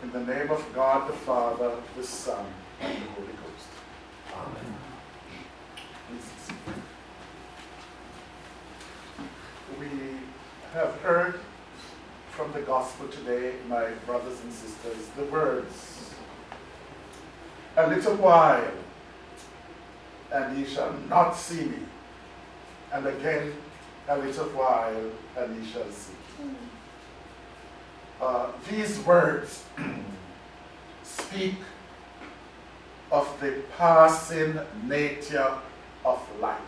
In the name of God the Father, the Son, and the Holy Ghost. Amen. Please. We have heard from the gospel today, my brothers and sisters, the words, "A little while, and ye shall not see me, and again a little while, and ye shall see me." These words speak of the passing nature of life.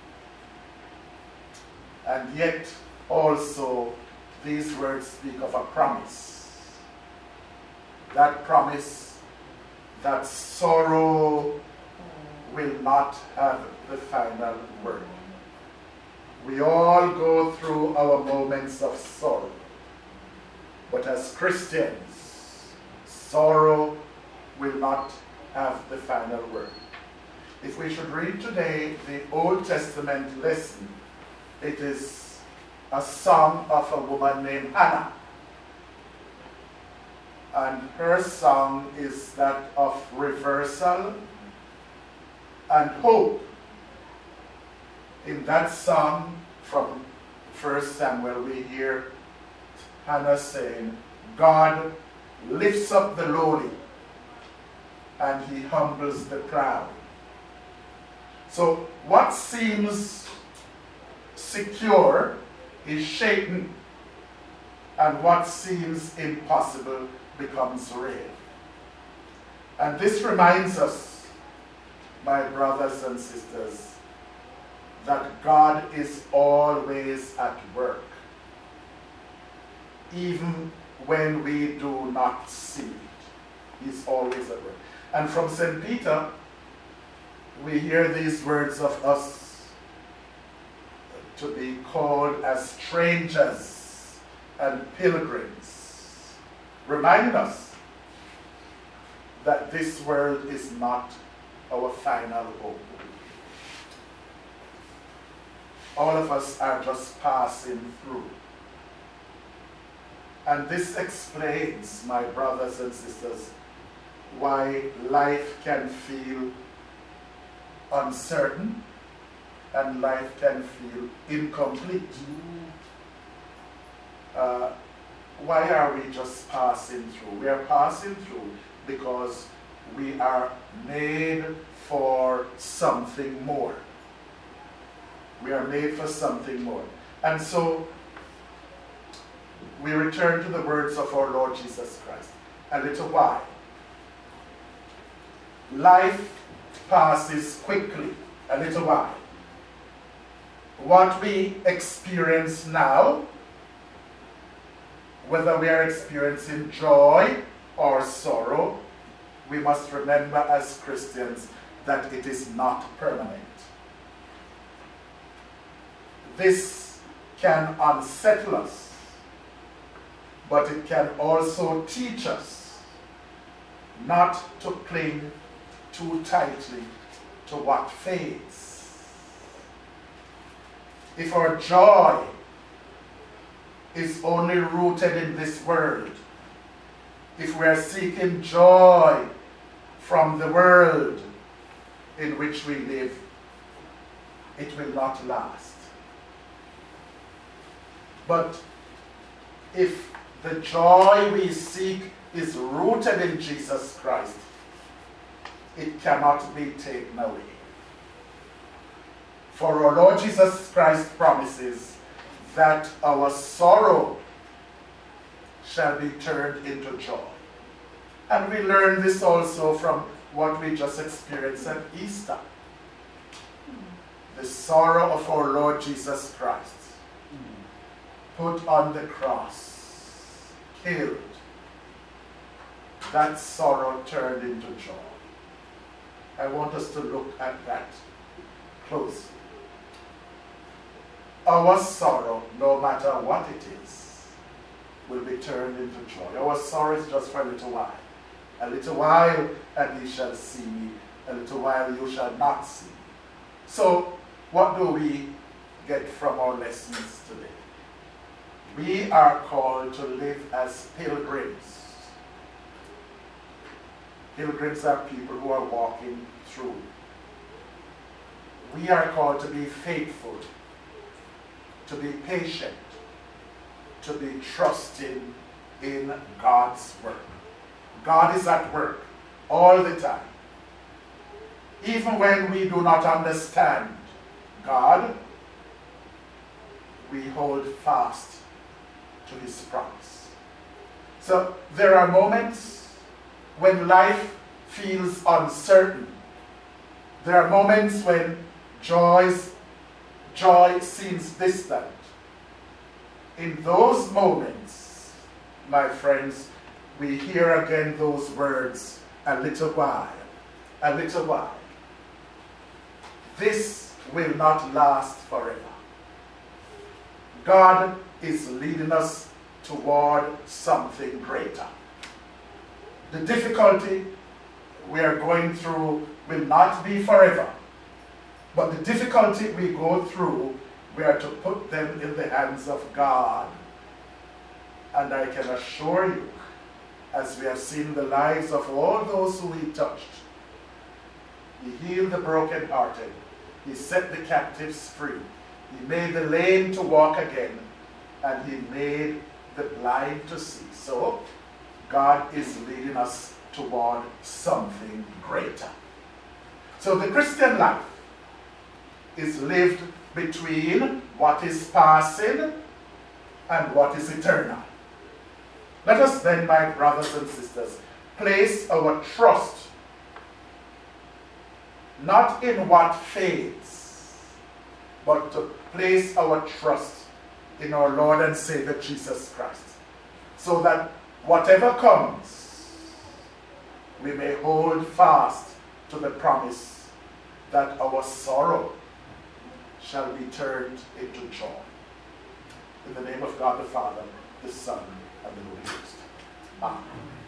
And yet also these words speak of a promise. That promise that sorrow will not have the final word. We all go through our moments of sorrow. But as Christians, sorrow will not have the final word. If we should read today the Old Testament lesson, it is a song of a woman named Hannah. And her song is that of reversal and hope. In that song from 1 Samuel, we hear Hannah saying, "God lifts up the lowly and he humbles the proud." So what seems secure is shaken, and what seems impossible becomes real. And this reminds us, my brothers and sisters, that God is always at work, even when we do not see it. He's always at work. And from St. Peter, we hear these words of us to be called as strangers and pilgrims, reminding us that this world is not our final home. All of us are just passing through. And this explains, my brothers and sisters, why life can feel uncertain and life can feel incomplete. Why are we just passing through? We are passing through because we are made for something more. We are made for something more. And so we return to the words of our Lord Jesus Christ. A little while. Life passes quickly. A little while. What we experience now, whether we are experiencing joy or sorrow, we must remember as Christians that it is not permanent. This can unsettle us, but it can also teach us not to cling too tightly to what fades. If our joy is only rooted in this world, if we are seeking joy from the world in which we live, it will not last. But if the joy we seek is rooted in Jesus Christ, it cannot be taken away. For our Lord Jesus Christ promises that our sorrow shall be turned into joy. And we learn this also from what we just experienced at Easter. The sorrow of our Lord Jesus Christ, put on the cross, killed. That sorrow turned into joy. I want us to look at that closely. Our sorrow, no matter what it is, will be turned into joy. Our sorrow is just for a little while. A little while, and ye shall see me. A little while, you shall not see me. So, what do we get from our lessons today? We are called to live as pilgrims. Pilgrims are people who are walking through. We are called to be faithful, to be patient, to be trusting in God's work. God is at work all the time. Even when we do not understand God, we hold fast to his promise. So there are moments when life feels uncertain. There are moments when joy seems distant. In those moments, my friends, we hear again those words, a little while, a little while. This will not last forever. God is leading us toward something greater. The difficulty we are going through will not be forever. But the difficulty we go through, we are to put them in the hands of God. And I can assure you, as we have seen the lives of all those who he touched, he healed the brokenhearted, he set the captives free, he made the lame to walk again, and he made the blind to see. So, God is leading us toward something greater. So the Christian life is lived between what is passing and what is eternal. Let us then, my brothers and sisters, place our trust not in what fades, but to place our trust in our Lord and Savior Jesus Christ, so that whatever comes, we may hold fast to the promise that our sorrow shall be turned into joy. In the name of God the Father, the Son, and the Holy Ghost. Amen.